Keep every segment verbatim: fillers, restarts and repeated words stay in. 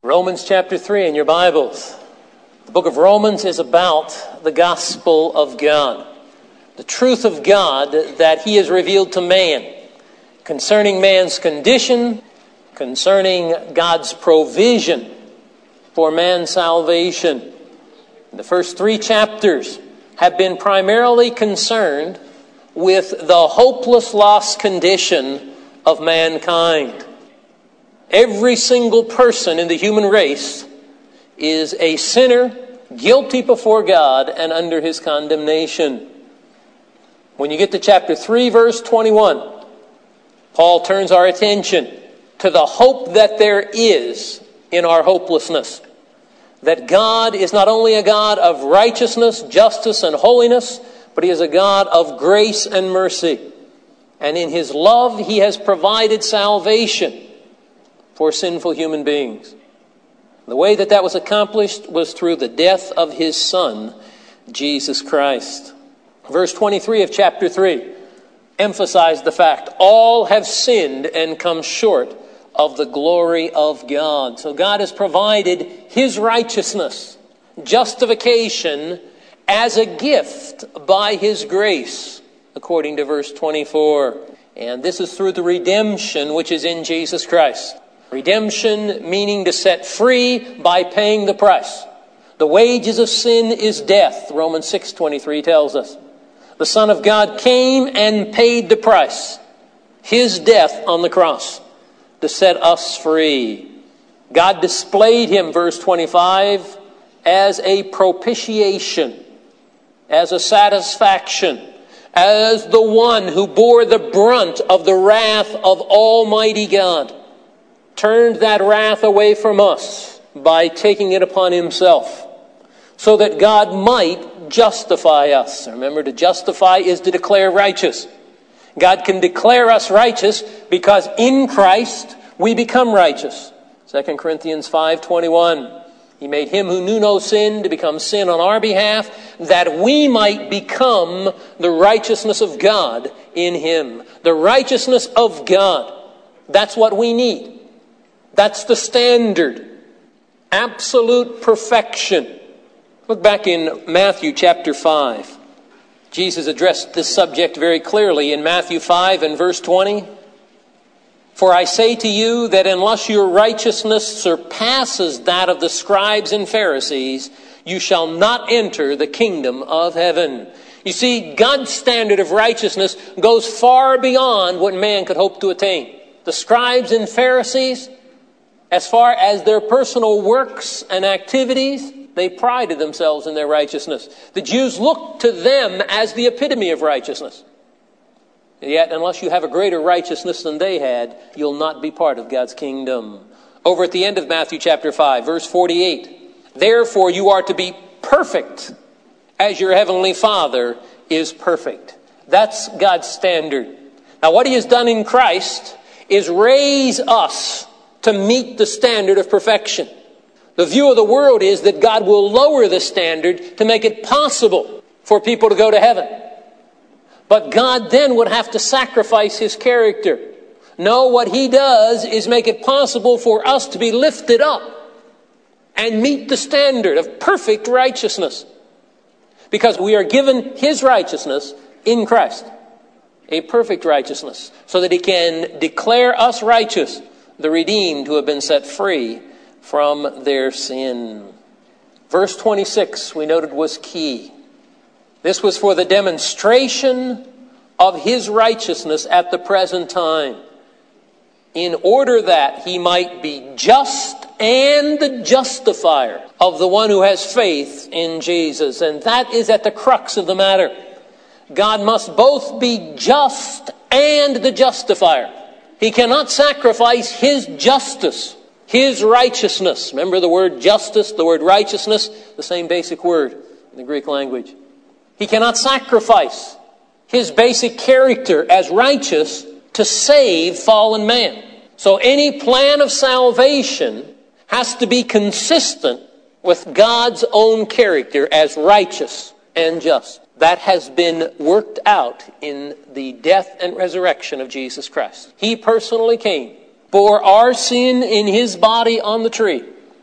Romans chapter three in your Bibles. The book of Romans is about the gospel of God. The truth of God that He has revealed to man concerning man's condition, concerning God's provision for man's salvation. The first three chapters have been primarily concerned with the hopeless lost condition of mankind. Every single person in the human race is a sinner, guilty before God and under His condemnation. When you get to chapter three, verse twenty-one, Paul turns our attention to the hope that there is in our hopelessness. That God is not only a God of righteousness, justice, and holiness, but He is a God of grace and mercy. And in His love, He has provided salvation for sinful human beings. The way that that was accomplished was through the death of His Son, Jesus Christ. Verse twenty-three of chapter three emphasized the fact, all have sinned and come short of the glory of God. So God has provided His righteousness, justification, as a gift by His grace, according to verse twenty-four. And this is through the redemption which is in Jesus Christ. Redemption meaning to set free by paying the price. The wages of sin is death, Romans six twenty-three tells us. The Son of God came and paid the price, His death on the cross, to set us free. God displayed Him, verse twenty-five, as a propitiation, as a satisfaction, as the one who bore the brunt of the wrath of Almighty God. Turned that wrath away from us by taking it upon Himself, so that God might justify us. Remember, to justify is to declare righteous. God can declare us righteous because in Christ we become righteous. Second Corinthians five twenty-one. He made Him who knew no sin to become sin on our behalf, that we might become the righteousness of God in Him. The righteousness of God. That's what we need. That's the standard. Absolute perfection. Look back in Matthew chapter five. Jesus addressed this subject very clearly in Matthew five and verse twenty. For I say to you that unless your righteousness surpasses that of the scribes and Pharisees, you shall not enter the kingdom of heaven. You see, God's standard of righteousness goes far beyond what man could hope to attain. The scribes and Pharisees, as far as their personal works and activities, they prided themselves in their righteousness. The Jews looked to them as the epitome of righteousness. And yet, unless you have a greater righteousness than they had, you'll not be part of God's kingdom. Over at the end of Matthew chapter five, verse forty-eight. Therefore you are to be perfect as your heavenly Father is perfect. That's God's standard. Now what He has done in Christ is raise us to meet the standard of perfection. The view of the world is that God will lower the standard to make it possible for people to go to heaven. But God then would have to sacrifice His character. No, what He does is make it possible for us to be lifted up and meet the standard of perfect righteousness. Because we are given His righteousness in Christ. A perfect righteousness. So that He can declare us righteous, the redeemed who have been set free from their sin. Verse twenty-six, we noted, was key. This was for the demonstration of His righteousness at the present time, in order that He might be just and the justifier of the one who has faith in Jesus. And that is at the crux of the matter. God must both be just and the justifier. He cannot sacrifice His justice, His righteousness. Remember the word justice, the word righteousness, the same basic word in the Greek language. He cannot sacrifice His basic character as righteous to save fallen man. So any plan of salvation has to be consistent with God's own character as righteous and just. That has been worked out in the death and resurrection of Jesus Christ. He personally came, bore our sin in His body on the tree,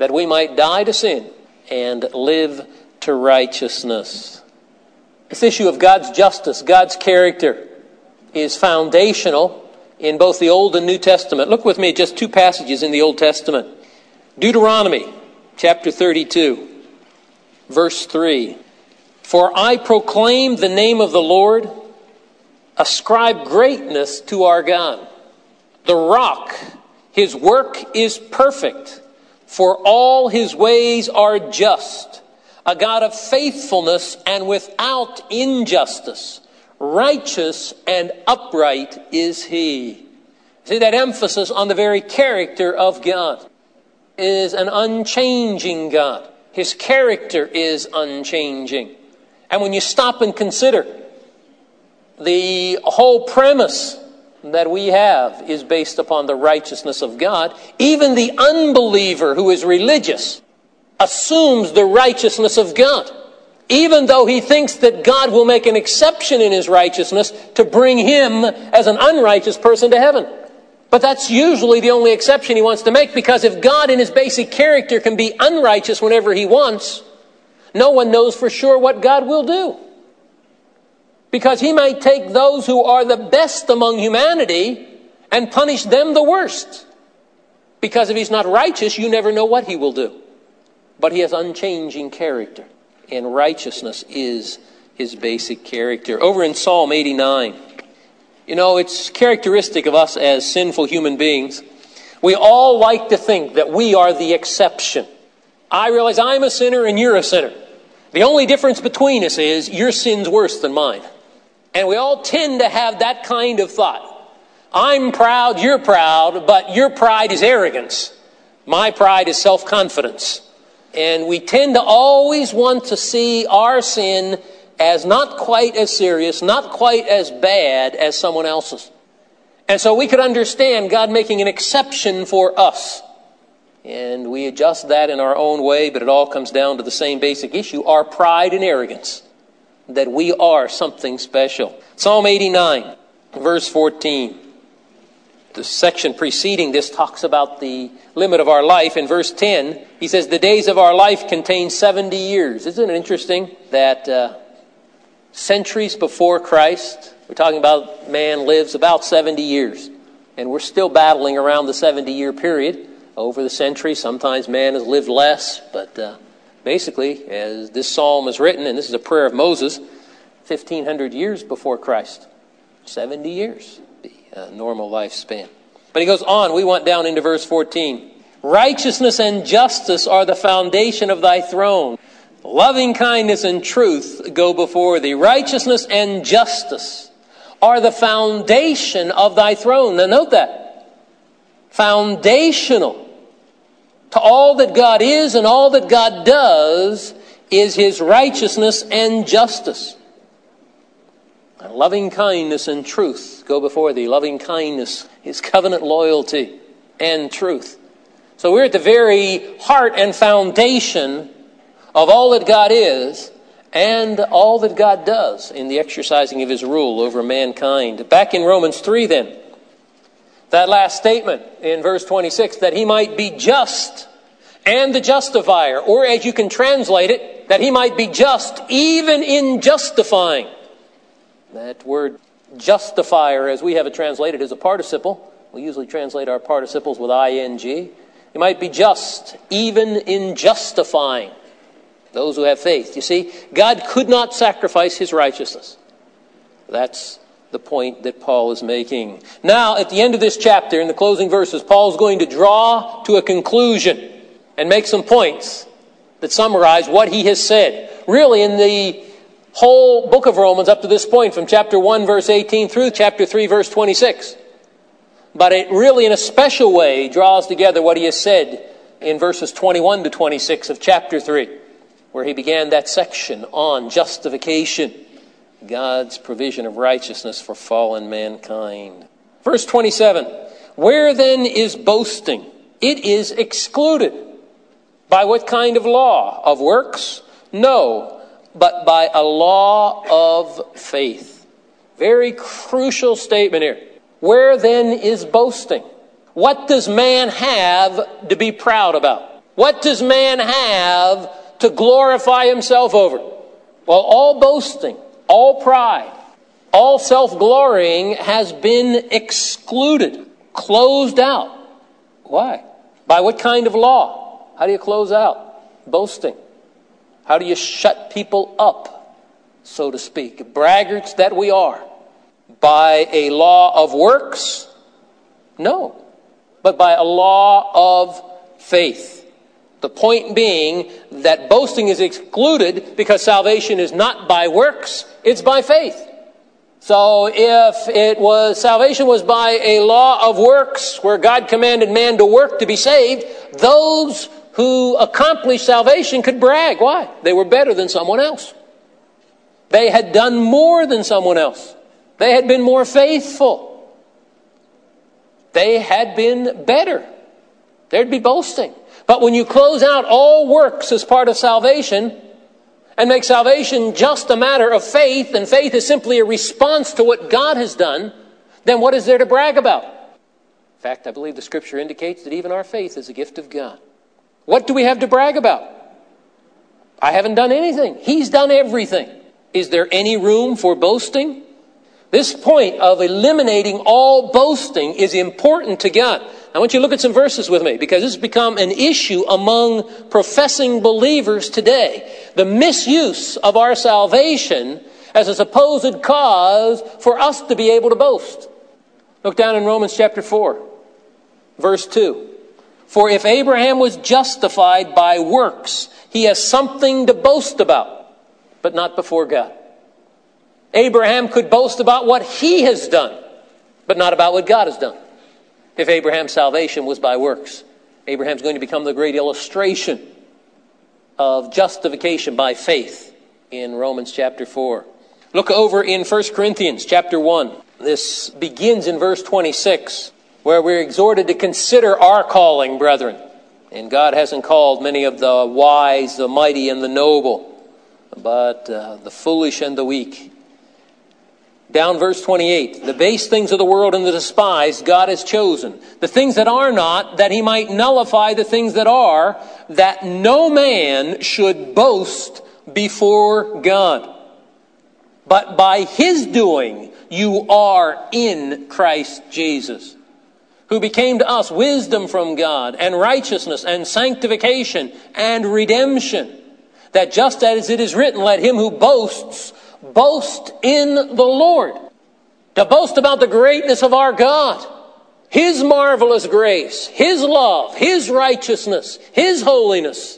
that we might die to sin and live to righteousness. This issue of God's justice, God's character, is foundational in both the Old and New Testament. Look with me at just two passages in the Old Testament. Deuteronomy chapter thirty-two, verse three. For I proclaim the name of the Lord, ascribe greatness to our God. The rock, his work is perfect, for all his ways are just. A God of faithfulness and without injustice. Righteous and upright is he. See that emphasis on the very character of God. It is an unchanging God. His character is unchanging. And when you stop and consider, the whole premise that we have is based upon the righteousness of God. Even the unbeliever who is religious assumes the righteousness of God, even though he thinks that God will make an exception in his righteousness to bring him as an unrighteous person to heaven. But that's usually the only exception he wants to make, because if God in his basic character can be unrighteous whenever he wants, no one knows for sure what God will do. Because he might take those who are the best among humanity and punish them the worst. Because if he's not righteous, you never know what he will do. But he has unchanging character, and righteousness is his basic character. Over in Psalm eighty-nine, you know, it's characteristic of us as sinful human beings. We all like to think that we are the exception. I realize I'm a sinner and you're a sinner. The only difference between us is your sin's worse than mine. And we all tend to have that kind of thought. I'm proud, you're proud, but your pride is arrogance. My pride is self-confidence. And we tend to always want to see our sin as not quite as serious, not quite as bad as someone else's. And so we could understand God making an exception for us. And we adjust that in our own way, but it all comes down to the same basic issue, our pride and arrogance, that we are something special. Psalm eighty-nine, verse fourteen. The section preceding this talks about the limit of our life. In verse ten, he says, the days of our life contain seventy years. Isn't it interesting that uh, centuries before Christ, we're talking about man lives about seventy years. And we're still battling around the seventy-year period. Over the centuries, sometimes man has lived less. But uh, basically, as this psalm is written, and this is a prayer of Moses, fifteen hundred years before Christ. seventy years. Uh, normal lifespan. But he goes on, we went down into verse fourteen. Righteousness and justice are the foundation of thy throne. Loving kindness and truth go before thee. Righteousness and justice are the foundation of thy throne. Now note that. Foundational to all that God is and all that God does is his righteousness and justice. Loving kindness and truth go before thee. Loving kindness is covenant loyalty and truth. So we're at the very heart and foundation of all that God is and all that God does in the exercising of his rule over mankind. Back in Romans three then, that last statement in verse twenty-six, that he might be just and the justifier, or as you can translate it, that he might be just even in justifying. That word justifier, as we have it translated, is a participle. We usually translate our participles with ing. You might be just, even in justifying those who have faith. You see, God could not sacrifice his righteousness. That's the point that Paul is making. Now, at the end of this chapter, in the closing verses, Paul is going to draw to a conclusion and make some points that summarize what he has said. Really, in the whole book of Romans up to this point, from chapter one, verse eighteen through chapter three, verse twenty-six. But it really, in a special way, draws together what he has said in verses twenty-one to twenty-six of chapter three, where he began that section on justification, God's provision of righteousness for fallen mankind. Verse twenty-seven, where then is boasting? It is excluded. By what kind of law? Of works? No, but by a law of faith. Very crucial statement here. Where then is boasting? What does man have to be proud about? What does man have to glorify himself over? Well, all boasting, all pride, all self-glorying has been excluded, closed out. Why? By what kind of law? How do you close out boasting? How do you shut people up, so to speak? Braggarts that we are. By a law of works? No. But by a law of faith. The point being that boasting is excluded because salvation is not by works, it's by faith. So if it was, salvation was by a law of works where God commanded man to work to be saved, those who accomplished salvation could brag. Why? They were better than someone else. They had done more than someone else. They had been more faithful. They had been better. There'd be boasting. But when you close out all works as part of salvation and make salvation just a matter of faith, and faith is simply a response to what God has done, then what is there to brag about? In fact, I believe the Scripture indicates that even our faith is a gift of God. What do we have to brag about? I haven't done anything. He's done everything. Is there any room for boasting? This point of eliminating all boasting is important to God. I want you to look at some verses with me, because this has become an issue among professing believers today. The misuse of our salvation as a supposed cause for us to be able to boast. Look down in Romans chapter four, verse two. For if Abraham was justified by works, he has something to boast about, but not before God. Abraham could boast about what he has done, but not about what God has done. If Abraham's salvation was by works, Abraham's going to become the great illustration of justification by faith in Romans chapter four. Look over in First Corinthians chapter one. This begins in verse twenty-six, where we're exhorted to consider our calling, brethren. And God hasn't called many of the wise, the mighty, and the noble, but uh, the foolish and the weak. Down verse twenty-eight, the base things of the world and the despised God has chosen, the things that are not, that he might nullify the things that are, that no man should boast before God. But by his doing you are in Christ Jesus, who became to us wisdom from God, and righteousness, and sanctification, and redemption, that just as it is written, let him who boasts boast in the Lord. To boast about the greatness of our God, his marvelous grace, his love, his righteousness, his holiness.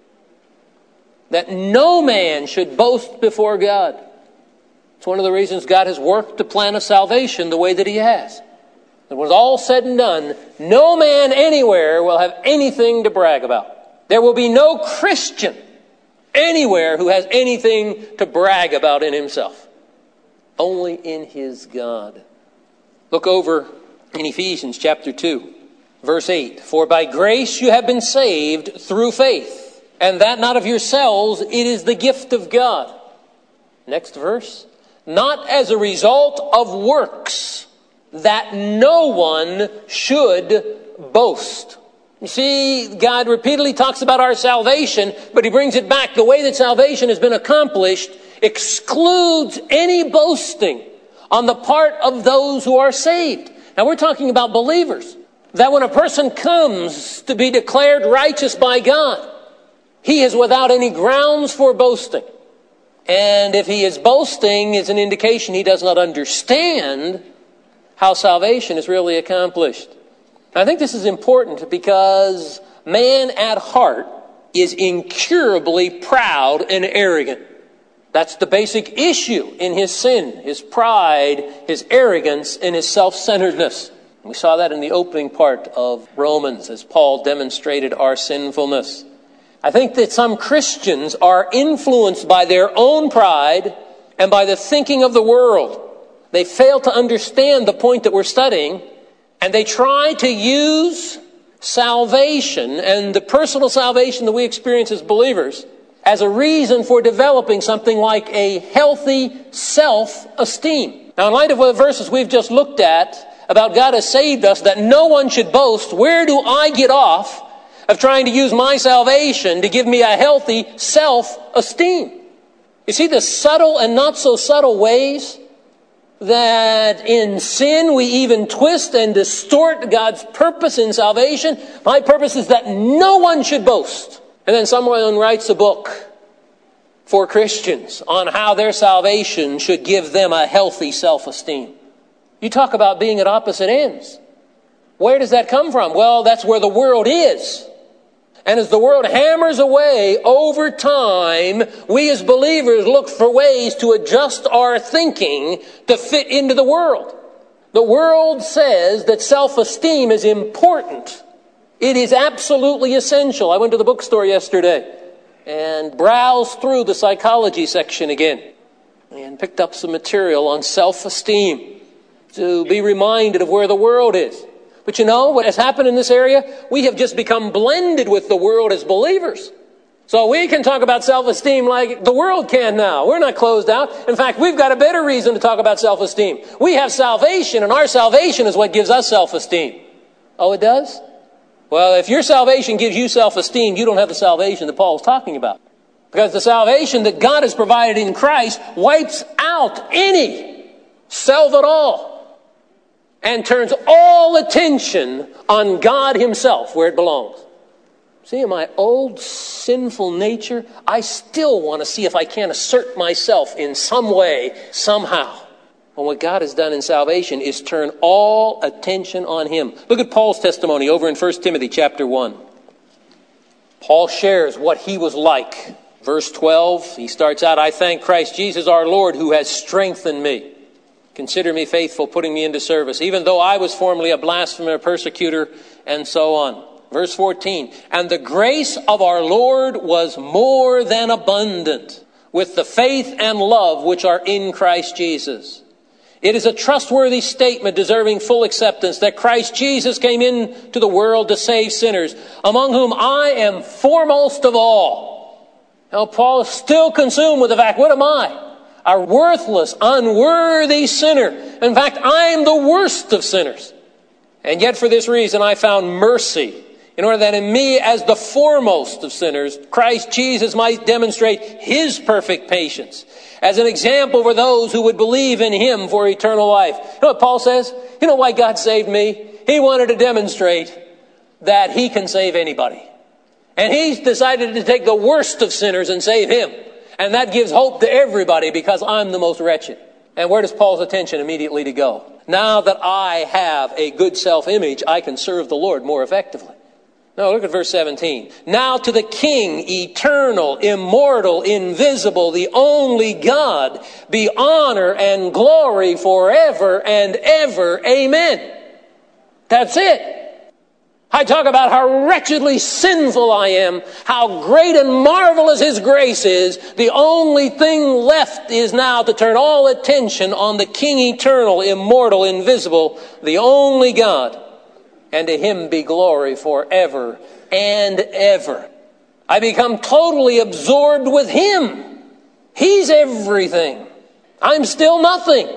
That no man should boast before God. It's one of the reasons God has worked the plan of salvation the way that he has. And when it's all said and done, no man anywhere will have anything to brag about. There will be no Christian anywhere who has anything to brag about in himself. Only in his God. Look over in Ephesians chapter two, verse eight. For by grace you have been saved through faith, and that not of yourselves, it is the gift of God. Next verse. Not as a result of works, that no one should boast. You see, God repeatedly talks about our salvation, but he brings it back. The way that salvation has been accomplished excludes any boasting on the part of those who are saved. Now we're talking about believers. That when a person comes to be declared righteous by God, he is without any grounds for boasting. And if he is boasting, it's an indication he does not understand how salvation is really accomplished. I think this is important because man at heart is incurably proud and arrogant. That's the basic issue in his sin, his pride, his arrogance, and his self-centeredness. We saw that in the opening part of Romans as Paul demonstrated our sinfulness. I think that some Christians are influenced by their own pride and by the thinking of the world. They fail to understand the point that we're studying, and they try to use salvation and the personal salvation that we experience as believers as a reason for developing something like a healthy self-esteem. Now, in light of the verses we've just looked at about God has saved us, that no one should boast, where do I get off of trying to use my salvation to give me a healthy self-esteem. You see the subtle and not so subtle ways that in sin we even twist and distort God's purpose in salvation. My purpose is that no one should boast. And then someone writes a book for Christians on how their salvation should give them a healthy self-esteem. You talk about being at opposite ends. Where does that come from? Well, that's where the world is. And as the world hammers away over time, we as believers look for ways to adjust our thinking to fit into the world. The world says that self-esteem is important. It is absolutely essential. I went to the bookstore yesterday and browsed through the psychology section again and picked up some material on self-esteem to be reminded of where the world is. But you know what has happened in this area? We have just become blended with the world as believers. So we can talk about self-esteem like the world can now. We're not closed out. In fact, we've got a better reason to talk about self-esteem. We have salvation, and our salvation is what gives us self-esteem. Oh, it does? Well, if your salvation gives you self-esteem, you don't have the salvation that Paul's talking about. Because the salvation that God has provided in Christ wipes out any self at all and turns all attention on God himself where it belongs. See, in my old sinful nature, I still want to see if I can assert myself in some way, somehow. And what God has done in salvation is turn all attention on him. Look at Paul's testimony over in First Timothy chapter one. Paul shares what he was like. Verse twelve, he starts out, I thank Christ Jesus our Lord who has strengthened me. Consider me faithful, putting me into service, even though I was formerly a blasphemer, a persecutor, and so on. Verse fourteen, and the grace of our Lord was more than abundant with the faith and love which are in Christ Jesus. It is a trustworthy statement deserving full acceptance that Christ Jesus came into the world to save sinners, among whom I am foremost of all. Now, Paul is still consumed with the fact, what am I? A worthless, unworthy sinner. In fact, I am the worst of sinners. And yet for this reason I found mercy, in order that in me as the foremost of sinners, Christ Jesus might demonstrate his perfect patience as an example for those who would believe in him for eternal life. You know what Paul says? You know why God saved me? He wanted to demonstrate that he can save anybody. And he's decided to take the worst of sinners and save him. And that gives hope to everybody because I'm the most wretched. And where does Paul's attention immediately to go? Now that I have a good self-image, I can serve the Lord more effectively. Now look at verse seventeen. Now to the King, eternal, immortal, invisible, the only God, be honor and glory forever and ever. Amen. That's it. I talk about how wretchedly sinful I am, how great and marvelous his grace is. The only thing left is now to turn all attention on the King eternal, immortal, invisible, the only God. And to him be glory forever and ever. I become totally absorbed with him. He's everything. I'm still nothing.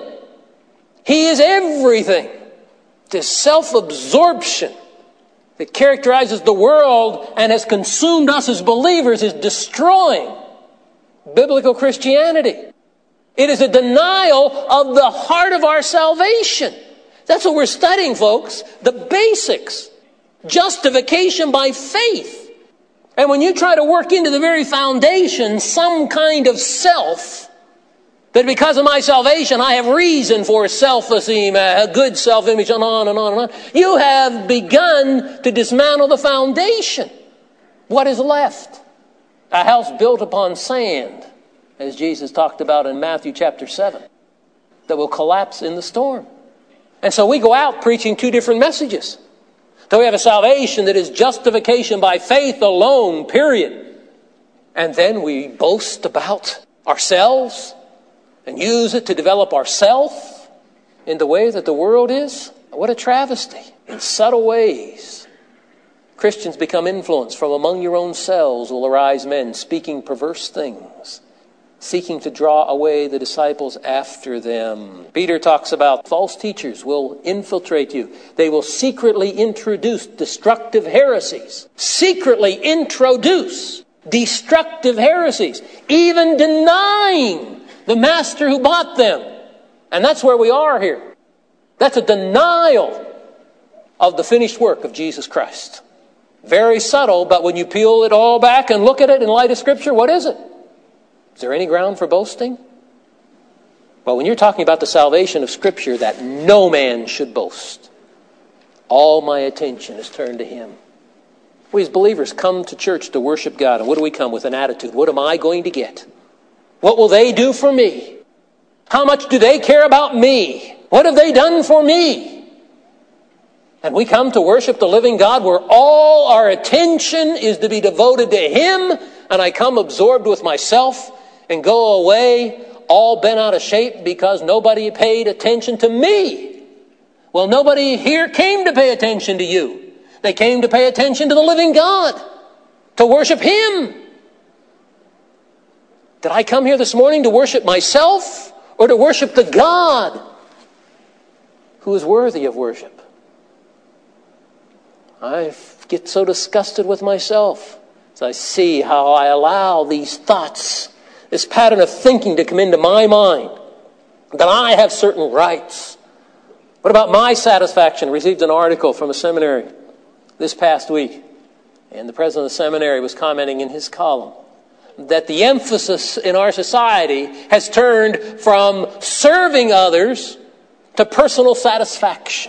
He is everything. This self-absorption that characterizes the world and has consumed us as believers is destroying biblical Christianity. It is a denial of the heart of our salvation. That's what we're studying, folks. The basics. Justification by faith. And when you try to work into the very foundation some kind of self, that because of my salvation I have reason for self-esteem, a good self-image, and on and on and on, you have begun to dismantle the foundation. What is left? A house built upon sand, as Jesus talked about in Matthew chapter seven, that will collapse in the storm. And so we go out preaching two different messages. So we have a salvation that is justification by faith alone, period. And then we boast about ourselves and use it to develop ourself in the way that the world is. What a travesty. In subtle ways, Christians become influenced. From among your own selves will arise men speaking perverse things, seeking to draw away the disciples after them. Peter talks about false teachers will infiltrate you. They will secretly introduce destructive heresies. Secretly introduce destructive heresies, even denying the master who bought them. And that's where we are here. That's a denial of the finished work of Jesus Christ. Very subtle, but when you peel it all back and look at it in light of Scripture, what is it? Is there any ground for boasting? Well, when you're talking about the salvation of Scripture, that no man should boast, all my attention is turned to Him. We as believers come to church to worship God. And what do we come with? An attitude. What am I going to get? What will they do for me? How much do they care about me? What have they done for me? And we come to worship the living God where all our attention is to be devoted to Him. And I come absorbed with myself and go away all bent out of shape because nobody paid attention to me. Well, nobody here came to pay attention to you. They came to pay attention to the living God, to worship Him. Did I come here this morning to worship myself or to worship the God who is worthy of worship? I get so disgusted with myself as I see how I allow these thoughts, this pattern of thinking to come into my mind, that I have certain rights. What about my satisfaction? I received an article from a seminary this past week, and the president of the seminary was commenting in his column that the emphasis in our society has turned from serving others to personal satisfaction.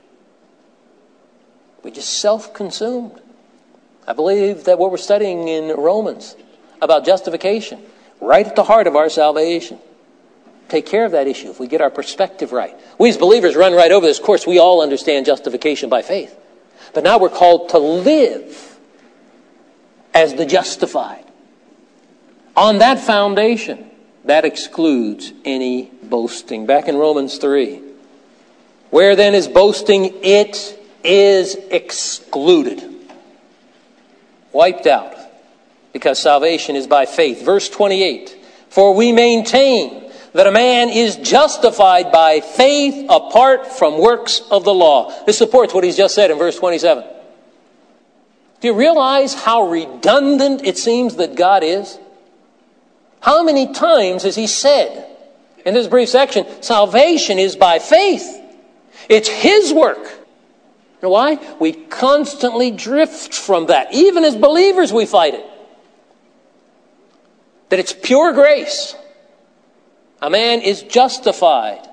We're just self-consumed. I believe that what we're studying in Romans about justification, right at the heart of our salvation, take care of that issue if we get our perspective right. We as believers run right over this. Of course, we all understand justification by faith. But now we're called to live as the justified. On that foundation, that excludes any boasting. Back in Romans three. Where then is boasting? It is excluded. Wiped out. Because salvation is by faith. Verse twenty-eight. For we maintain that a man is justified by faith apart from works of the law. This supports what he's just said in verse twenty-seven. Do you realize how redundant it seems that God is? How many times has he said in this brief section, salvation is by faith. It's His work. You know why? We constantly drift from that. Even as believers we fight it. That it's pure grace. A man is justified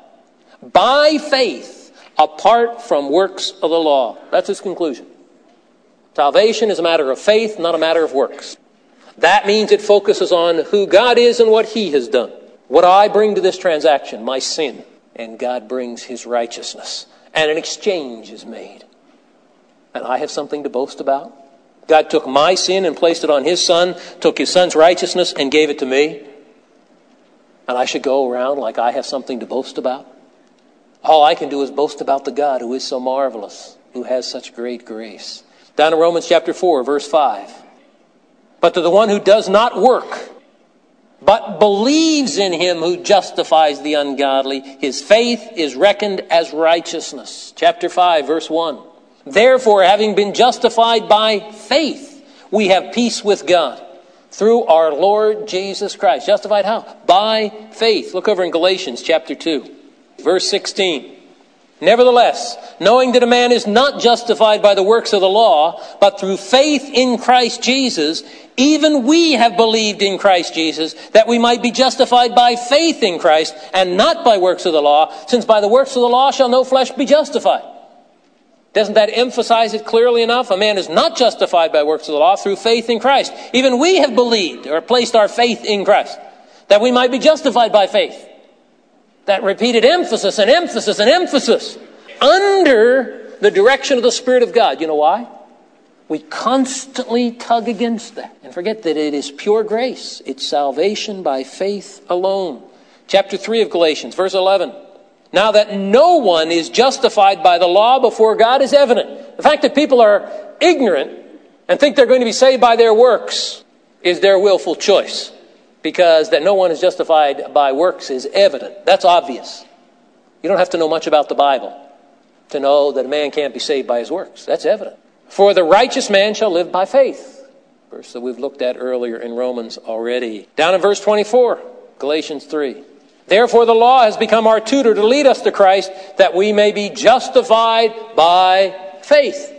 by faith apart from works of the law. That's his conclusion. Salvation is a matter of faith, not a matter of works. That means it focuses on who God is and what He has done. What I bring to this transaction, my sin, and God brings His righteousness. And an exchange is made. And I have something to boast about. God took my sin and placed it on His Son, took His Son's righteousness and gave it to me. And I should go around like I have something to boast about? All I can do is boast about the God who is so marvelous, who has such great grace. Down in Romans chapter four, verse five. But to the one who does not work, but believes in Him who justifies the ungodly, his faith is reckoned as righteousness. Chapter five, verse one. Therefore, having been justified by faith, we have peace with God through our Lord Jesus Christ. Justified how? By faith. Look over in Galatians chapter two, verse sixteen. Nevertheless, knowing that a man is not justified by the works of the law, but through faith in Christ Jesus, even we have believed in Christ Jesus, that we might be justified by faith in Christ, and not by works of the law, since by the works of the law shall no flesh be justified. Doesn't that emphasize it clearly enough? A man is not justified by works of the law through faith in Christ. Even we have believed or placed our faith in Christ, that we might be justified by faith. That repeated emphasis and emphasis and emphasis under the direction of the Spirit of God. You know why? We constantly tug against that and forget that it is pure grace. It's salvation by faith alone. Chapter three of Galatians, verse eleven. Now that no one is justified by the law before God is evident. The fact that people are ignorant and think they're going to be saved by their works is their willful choice. Because that no one is justified by works is evident. That's obvious. You don't have to know much about the Bible to know that a man can't be saved by his works. That's evident. For the righteous man shall live by faith. Verse that we've looked at earlier in Romans already. Down in verse twenty-four, Galatians three. Therefore the law has become our tutor to lead us to Christ, that we may be justified by faith.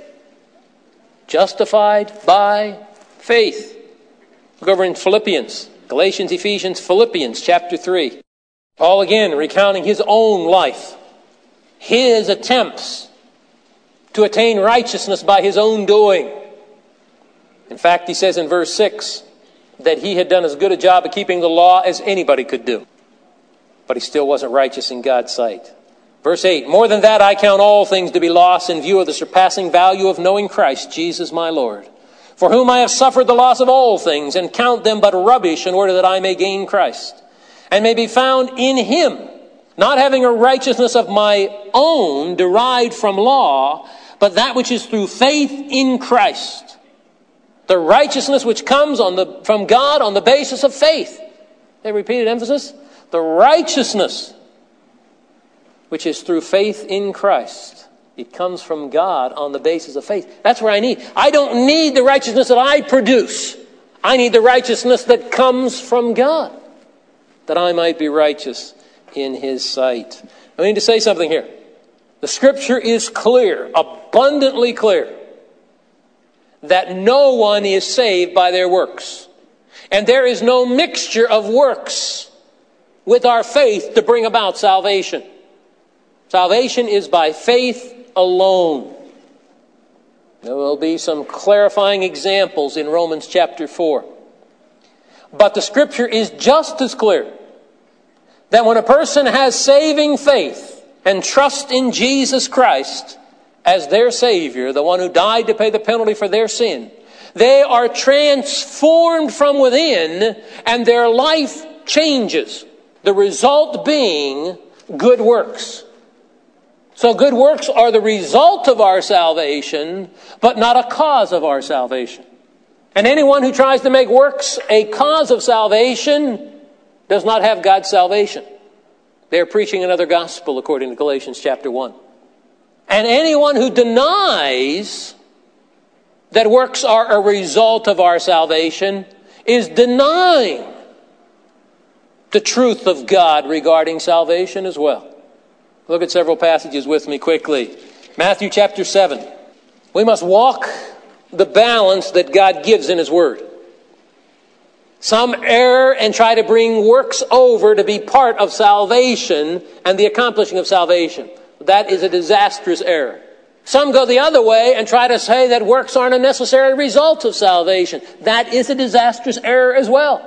Justified by faith. Look over in Philippians. Galatians, Ephesians, Philippians chapter three. Paul again recounting his own life. His attempts to attain righteousness by his own doing. In fact, he says in verse six that he had done as good a job of keeping the law as anybody could do. But he still wasn't righteous in God's sight. Verse eight, more than that I count all things to be lost in view of the surpassing value of knowing Christ, Jesus my Lord, for whom I have suffered the loss of all things, and count them but rubbish in order that I may gain Christ, and may be found in him, not having a righteousness of my own derived from law, but that which is through faith in Christ. The righteousness which comes on the, from God on the basis of faith. A repeated emphasis. The righteousness which is through faith in Christ. It comes from God on the basis of faith. That's where I need. I don't need the righteousness that I produce. I need the righteousness that comes from God, that I might be righteous in his sight. I need to say something here. The scripture is clear, abundantly clear, that no one is saved by their works. And there is no mixture of works with our faith to bring about salvation. Salvation is by faith alone. There will be some clarifying examples in Romans chapter four. But the scripture is just as clear that when a person has saving faith and trust in Jesus Christ as their Savior, the one who died to pay the penalty for their sin, they are transformed from within and their life changes. The result being good works. So good works are the result of our salvation, but not a cause of our salvation. And anyone who tries to make works a cause of salvation does not have God's salvation. They're preaching another gospel according to Galatians chapter one. And anyone who denies that works are a result of our salvation is denying the truth of God regarding salvation as well. Look at several passages with me quickly. Matthew chapter seven. We must walk the balance that God gives in his word. Some err and try to bring works over to be part of salvation and the accomplishing of salvation. That is a disastrous error. Some go the other way and try to say that works aren't a necessary result of salvation. That is a disastrous error as well.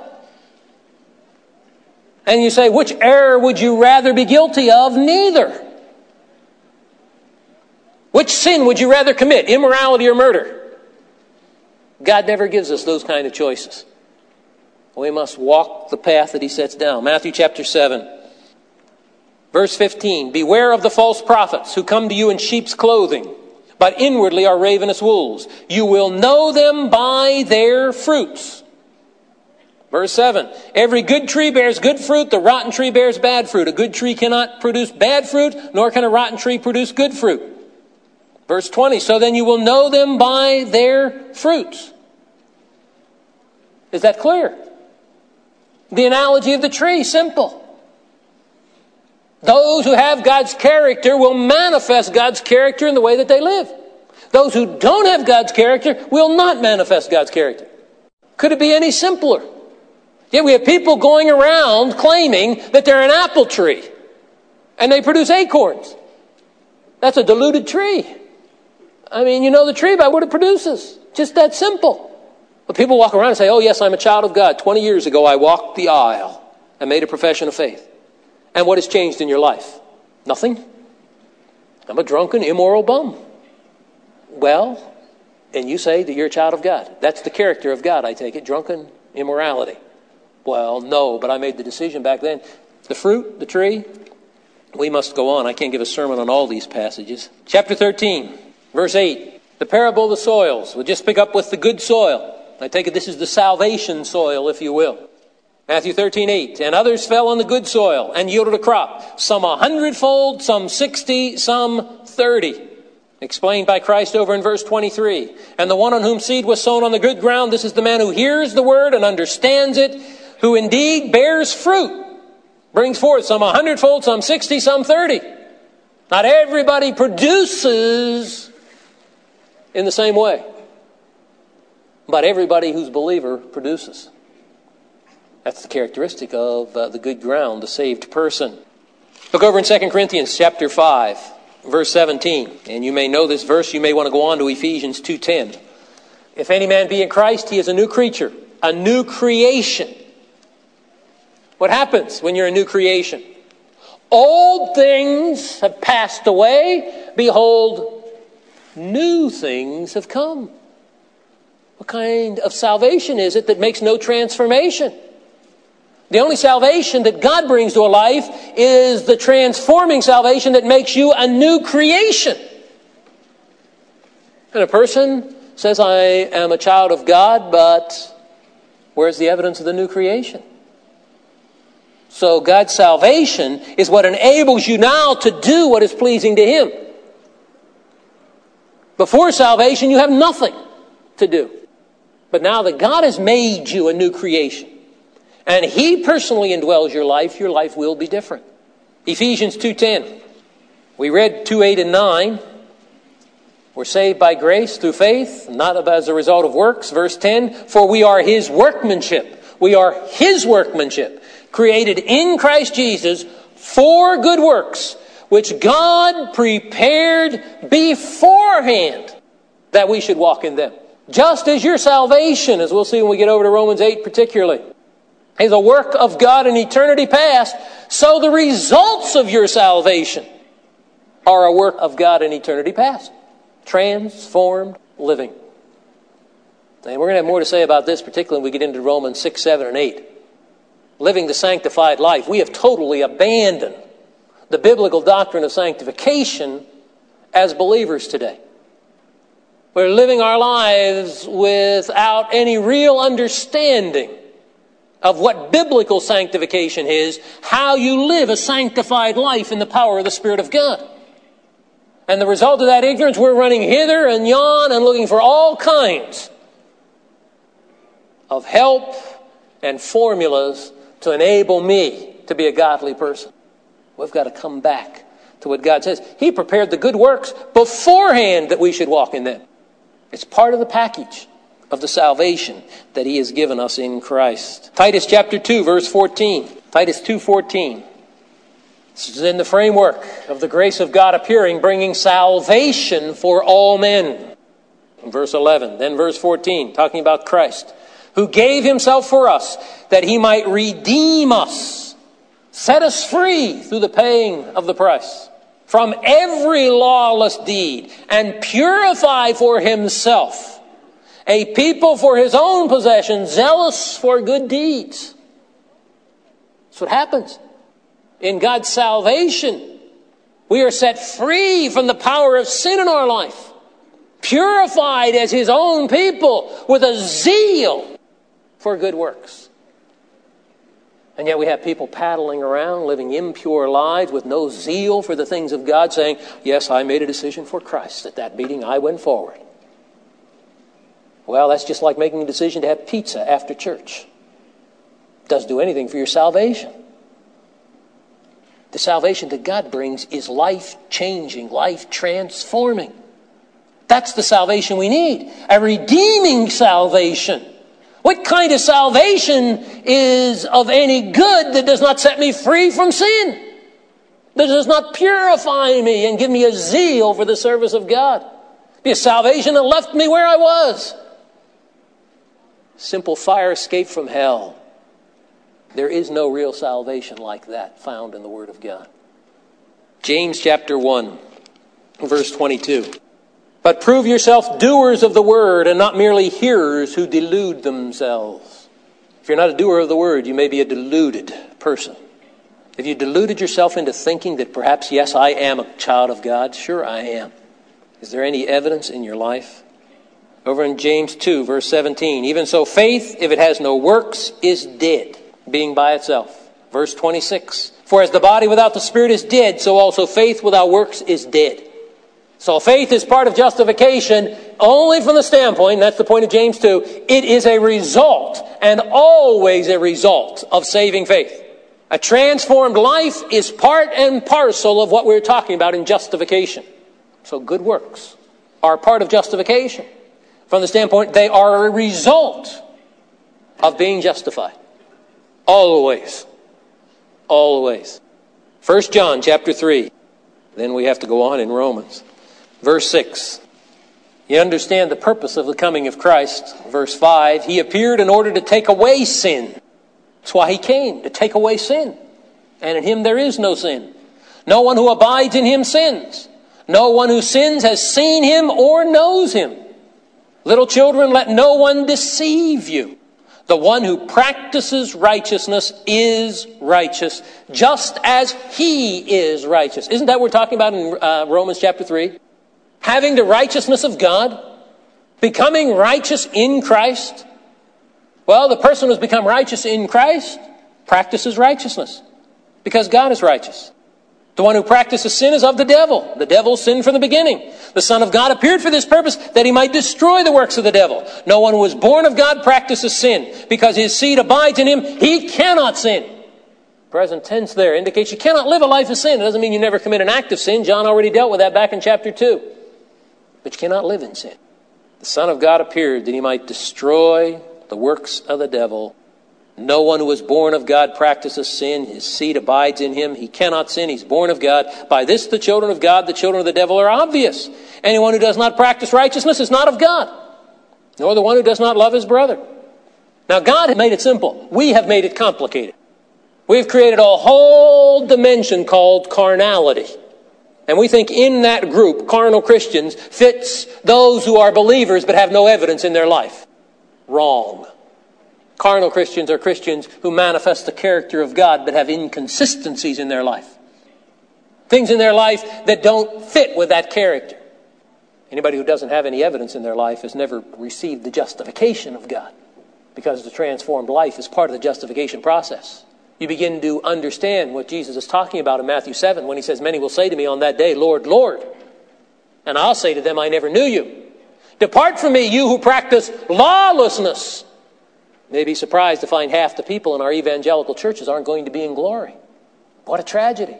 And you say, which error would you rather be guilty of? Neither. Which sin would you rather commit? Immorality or murder? God never gives us those kind of choices. We must walk the path that he sets down. Matthew chapter seven. Verse fifteen. Beware of the false prophets who come to you in sheep's clothing, but inwardly are ravenous wolves. You will know them by their fruits. Verse seven, every good tree bears good fruit, the rotten tree bears bad fruit. A good tree cannot produce bad fruit, nor can a rotten tree produce good fruit. Verse twenty, so then you will know them by their fruits. Is that clear? The analogy of the tree, simple. Those who have God's character will manifest God's character in the way that they live. Those who don't have God's character will not manifest God's character. Could it be any simpler? Yet we have people going around claiming that they're an apple tree and they produce acorns. That's a deluded tree. I mean, you know the tree by what it produces. Just that simple. But people walk around and say, oh yes, I'm a child of God. twenty years ago I walked the aisle and made a profession of faith. And what has changed in your life? Nothing. I'm a drunken, immoral bum. Well, and you say that you're a child of God. That's the character of God, I take it. Drunken immorality. Well, no, but I made the decision back then. The fruit, the tree, we must go on. I can't give a sermon on all these passages. Chapter thirteen, verse eight. The parable of the soils. We'll just pick up with the good soil. I take it this is the salvation soil, if you will. Matthew thirteen eight. And others fell on the good soil and yielded a crop, some a hundredfold, some sixty, some thirty. Explained by Christ over in verse twenty-three. And the one on whom seed was sown on the good ground, this is the man who hears the word and understands it, who indeed bears fruit, brings forth some a hundredfold, some sixty, some thirty. Not everybody produces in the same way, but everybody who's a believer produces. That's the characteristic of uh, the good ground, the saved person. Look over in Second Corinthians chapter five, verse seventeen. And you may know this verse. You may want to go on to Ephesians two ten. If any man be in Christ, he is a new creature, a new creation. What happens when you're a new creation? Old things have passed away. Behold, new things have come. What kind of salvation is it that makes no transformation? The only salvation that God brings to a life is the transforming salvation that makes you a new creation. And a person says, I am a child of God, but where's the evidence of the new creation? So God's salvation is what enables you now to do what is pleasing to Him. Before salvation, you have nothing to do. But now that God has made you a new creation, and He personally indwells your life, your life will be different. Ephesians two ten. We read two eight and nine. We're saved by grace through faith, not as a result of works. Verse ten. For we are His workmanship. We are His workmanship, created in Christ Jesus for good works, which God prepared beforehand that we should walk in them. Just as your salvation, as we'll see when we get over to Romans eight particularly, is a work of God in eternity past, so the results of your salvation are a work of God in eternity past. Transformed living. And we're going to have more to say about this, particularly when we get into Romans six, seven, and eight. Living the sanctified life. We have totally abandoned the biblical doctrine of sanctification as believers today. We're living our lives without any real understanding of what biblical sanctification is, how you live a sanctified life in the power of the Spirit of God. And the result of that ignorance, we're running hither and yon and looking for all kinds of help and formulas to enable me to be a godly person. We've got to come back to what God says. He prepared the good works beforehand that we should walk in them. It's part of the package of the salvation that He has given us in Christ. Titus chapter two, verse fourteen. Titus two fourteen. This is in the framework of the grace of God appearing, bringing salvation for all men. Verse eleven, then verse fourteen, talking about Christ, who gave Himself for us, that He might redeem us, set us free through the paying of the price, from every lawless deed, and purify for Himself a people for His own possession, zealous for good deeds. That's what happens. In God's salvation, we are set free from the power of sin in our life, purified as His own people with a zeal for good works. And yet we have people paddling around, living impure lives with no zeal for the things of God, saying, yes, I made a decision for Christ. At that meeting, I went forward. Well, that's just like making a decision to have pizza after church. It doesn't do anything for your salvation. The salvation that God brings is life-changing, life-transforming. That's the salvation we need. A redeeming salvation. What kind of salvation is of any good that does not set me free from sin? That does not purify me and give me a zeal for the service of God? Be a salvation that left me where I was. Simple fire escape from hell. There is no real salvation like that found in the Word of God. James chapter one, verse twenty-two. But prove yourself doers of the word and not merely hearers who delude themselves. If you're not a doer of the word, you may be a deluded person. If you deluded yourself into thinking that perhaps, yes, I am a child of God, sure I am. Is there any evidence in your life? Over in James two, verse seventeen, even so faith, if it has no works, is dead. being by itself. Verse twenty-six, for as the body without the Spirit is dead, so also faith without works is dead. So faith is part of justification only from the standpoint, and that's the point of James two, it is a result and always a result of saving faith. A transformed life is part and parcel of what we're talking about in justification. So good works are part of justification. From the standpoint, they are a result of being justified. Always. Always. First John chapter three. Then we have to go on in Romans. Verse six. You understand the purpose of the coming of Christ. Verse five. He appeared in order to take away sin. That's why he came, to take away sin. And in him there is no sin. No one who abides in him sins. No one who sins has seen him or knows him. Little children, let no one deceive you. The one who practices righteousness is righteous, just as he is righteous. Isn't that what we're talking about in uh, Romans chapter three? Having the righteousness of God, becoming righteous in Christ. Well, the person who's become righteous in Christ practices righteousness because God is righteous. The one who practices sin is of the devil. The devil sinned from the beginning. The Son of God appeared for this purpose, that he might destroy the works of the devil. No one who is born of God practices sin, because his seed abides in him. He cannot sin. Present tense there indicates you cannot live a life of sin. It doesn't mean you never commit an act of sin. John already dealt with that back in chapter two. But you cannot live in sin. The Son of God appeared that he might destroy the works of the devil. No one who is born of God practices sin. His seed abides in him. He cannot sin. He's born of God. By this the children of God, the children of the devil are obvious. Anyone who does not practice righteousness is not of God, nor the one who does not love his brother. Now God has made it simple. We have made it complicated. We've created a whole dimension called carnality. And we think in that group, carnal Christians, fits those who are believers but have no evidence in their life. Wrong. Carnal Christians are Christians who manifest the character of God but have inconsistencies in their life. Things in their life that don't fit with that character. Anybody who doesn't have any evidence in their life has never received the justification of God, because the transformed life is part of the justification process. You begin to understand what Jesus is talking about in Matthew seven when he says, many will say to me on that day, Lord, Lord. And I'll say to them, I never knew you. Depart from me, you who practice lawlessness. You may be surprised to find half the people in our evangelical churches aren't going to be in glory. What a tragedy.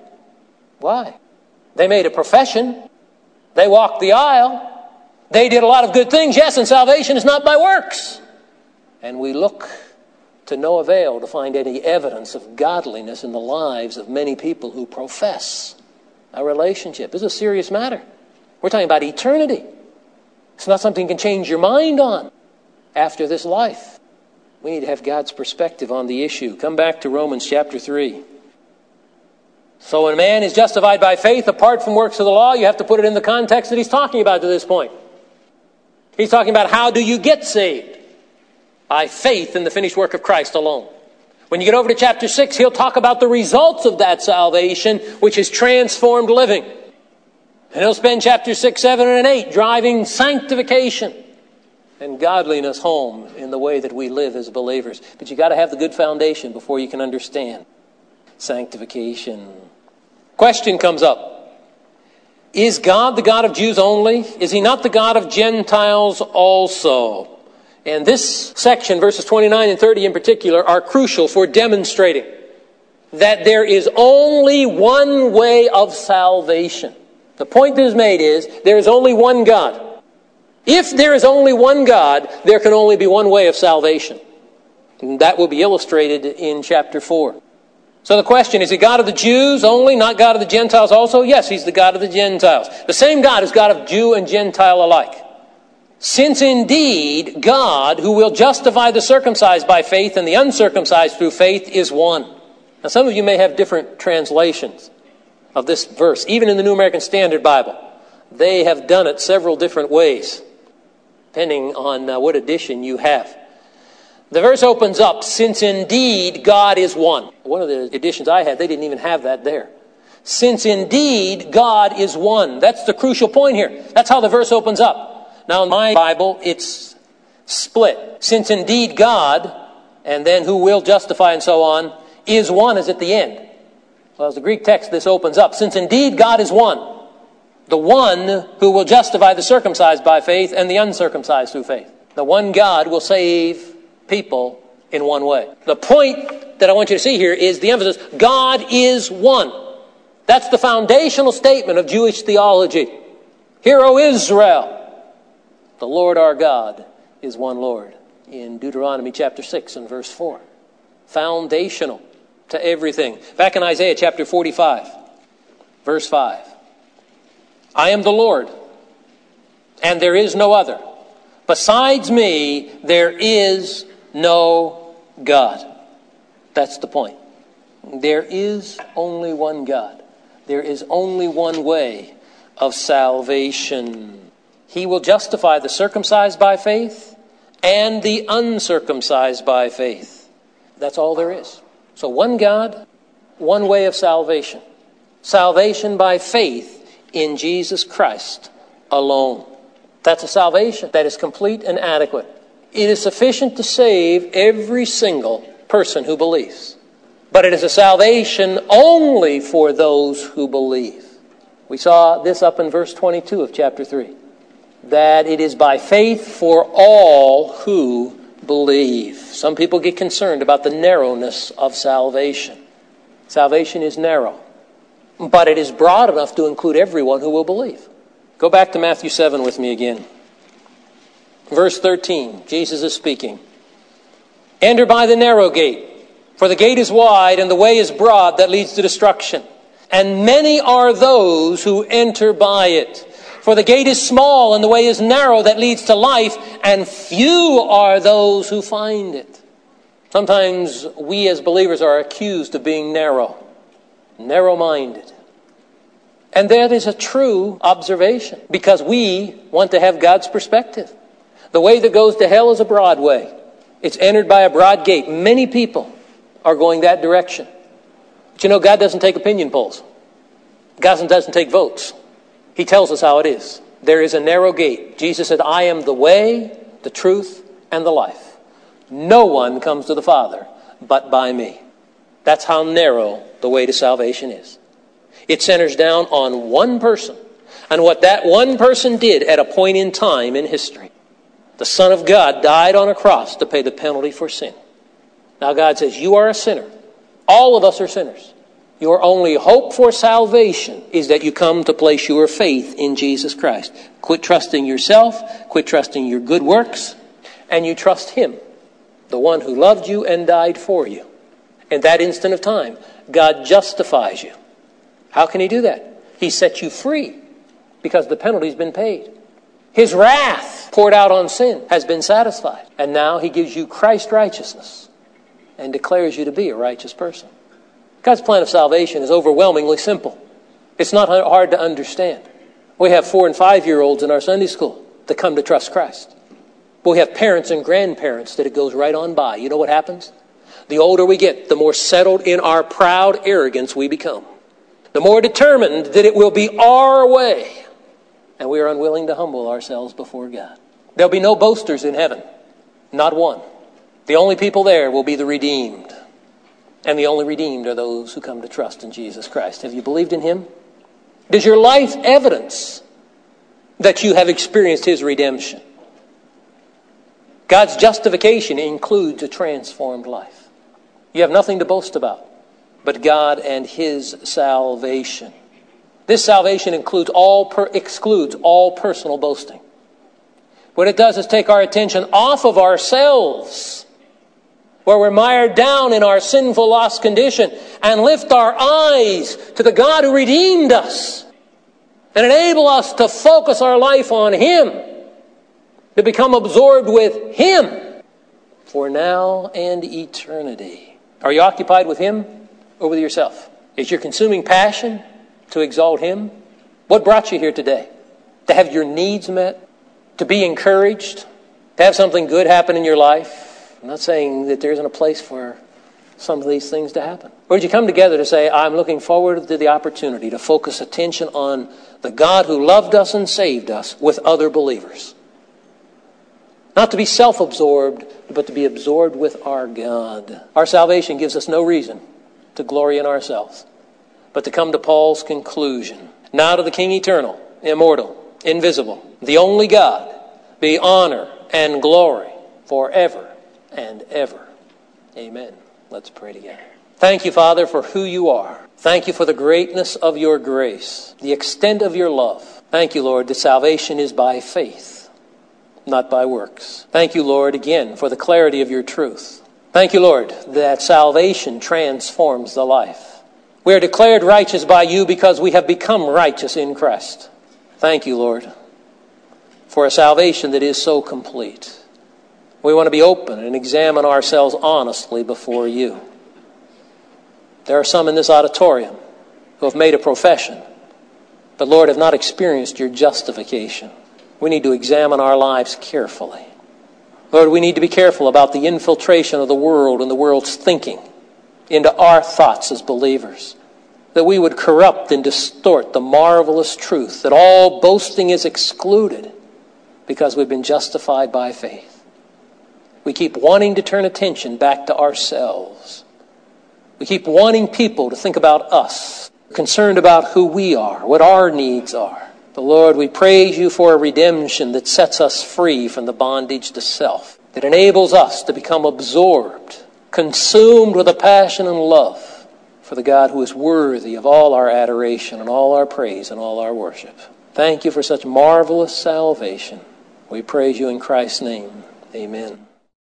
Why? They made a profession. They walked the aisle. They did a lot of good things. Yes, and salvation is not by works. And we look to no avail to find any evidence of godliness in the lives of many people who profess a relationship. This is a serious matter. We're talking about eternity. It's not something you can change your mind on after this life. We need to have God's perspective on the issue. Come back to Romans chapter three. So when a man is justified by faith apart from works of the law, you have to put it in the context that he's talking about to this point. He's talking about how do you get saved? By faith in the finished work of Christ alone. When you get over to chapter six, he'll talk about the results of that salvation, which is transformed living. And he'll spend chapter six, seven, and eight driving sanctification and godliness home in the way that we live as believers. But you got to have the good foundation before you can understand sanctification. Question comes up. Is God the God of Jews only? Is he not the God of Gentiles also? And this section, verses twenty-nine and thirty in particular, are crucial for demonstrating that there is only one way of salvation. The point that is made is there is only one God. If there is only one God, there can only be one way of salvation. And that will be illustrated in chapter four. So the question, is he God of the Jews only, not God of the Gentiles also? Yes, he's the God of the Gentiles. The same God is God of Jew and Gentile alike. Since indeed God, who will justify the circumcised by faith and the uncircumcised through faith, is one. Now some of you may have different translations of this verse, even in the New American Standard Bible. They have done it several different ways, depending on uh, what edition you have. The verse opens up, since indeed God is one. One of the editions I had, they didn't even have that there. Since indeed God is one. That's the crucial point here. That's how the verse opens up. Now in my Bible, it's split. Since indeed God, and then who will justify and so on, is one is at the end. Well, as the Greek text, this opens up. Since indeed God is one, the one who will justify the circumcised by faith and the uncircumcised through faith. The one God will save people in one way. The point that I want you to see here is the emphasis. God is one. That's the foundational statement of Jewish theology. Hear, O Israel, the Lord our God is one Lord. In Deuteronomy chapter six and verse four. Foundational to everything. Back in Isaiah chapter forty-five, verse five. I am the Lord, and there is no other. Besides me, there is no God. That's the point. There is only one God. There is only one way of salvation. He will justify the circumcised by faith and the uncircumcised by faith. That's all there is. So one God, one way of salvation. Salvation by faith in Jesus Christ alone. That's a salvation that is complete and adequate. It is sufficient to save every single person who believes. But it is a salvation only for those who believe. We saw this up in verse twenty-two of chapter three. That it is by faith for all who believe. Some people get concerned about the narrowness of salvation. Salvation is narrow, but it is broad enough to include everyone who will believe. Go back to Matthew seven with me again. Verse thirteen, Jesus is speaking. Enter by the narrow gate, for the gate is wide and the way is broad that leads to destruction. And many are those who enter by it. For the gate is small and the way is narrow that leads to life, and few are those who find it. Sometimes we as believers are accused of being narrow, narrow-minded. And that is a true observation, because we want to have God's perspective. The way that goes to hell is a broad way. It's entered by a broad gate. Many people are going that direction. But you know, God doesn't take opinion polls. God doesn't take votes. He tells us how it is. There is a narrow gate. Jesus said, I am the way, the truth, and the life. No one comes to the Father but by me. That's how narrow the way to salvation is. It centers down on one person and what that one person did at a point in time in history. The Son of God died on a cross to pay the penalty for sin. Now God says, you are a sinner. All of us are sinners. Your only hope for salvation is that you come to place your faith in Jesus Christ. Quit trusting yourself, quit trusting your good works, and you trust Him, the one who loved you and died for you. In that instant of time, God justifies you. How can He do that? He sets you free because the penalty's been paid. His wrath poured out on sin has been satisfied. And now He gives you Christ's righteousness and declares you to be a righteous person. God's plan of salvation is overwhelmingly simple. It's not hard to understand. We have four and five-year-olds in our Sunday school that come to trust Christ. But we have parents and grandparents that it goes right on by. You know what happens? The older we get, the more settled in our proud arrogance we become. The more determined that it will be our way. And we are unwilling to humble ourselves before God. There'll be no boasters in heaven. Not one. The only people there will be the redeemed. And the only redeemed are those who come to trust in Jesus Christ. Have you believed in Him? Does your life evidence that you have experienced His redemption? God's justification includes a transformed life. You have nothing to boast about but God and His salvation. This salvation includes all per, excludes all personal boasting. What it does is take our attention off of ourselves, where we're mired down in our sinful, lost condition, and lift our eyes to the God who redeemed us and enable us to focus our life on Him, to become absorbed with Him for now and eternity. Are you occupied with Him or with yourself? Is your consuming passion to exalt Him? What brought you here today? To have your needs met? To be encouraged? To have something good happen in your life? I'm not saying that there isn't a place for some of these things to happen. Or did you come together to say, I'm looking forward to the opportunity to focus attention on the God who loved us and saved us with other believers? Not to be self-absorbed, but to be absorbed with our God. Our salvation gives us no reason to glory in ourselves, but to come to Paul's conclusion. Now to the King eternal, immortal, invisible, the only God, be honor and glory forever and ever. Amen. Let's pray together. Thank you, Father, for who you are. Thank you for the greatness of your grace, the extent of your love. Thank you, Lord, that salvation is by faith, not by works. Thank you, Lord, again, for the clarity of your truth. Thank you, Lord, that salvation transforms the life. We are declared righteous by you because we have become righteous in Christ. Thank you, Lord, for a salvation that is so complete. We want to be open and examine ourselves honestly before you. There are some in this auditorium who have made a profession, but, Lord, have not experienced your justification. We need to examine our lives carefully. Lord, we need to be careful about the infiltration of the world and the world's thinking into our thoughts as believers, that we would corrupt and distort the marvelous truth that all boasting is excluded because we've been justified by faith. We keep wanting to turn attention back to ourselves. We keep wanting people to think about us, concerned about who we are, what our needs are. But Lord, we praise you for a redemption that sets us free from the bondage to self, that enables us to become absorbed, consumed with a passion and love for the God who is worthy of all our adoration and all our praise and all our worship. Thank you for such marvelous salvation. We praise you in Christ's name. Amen.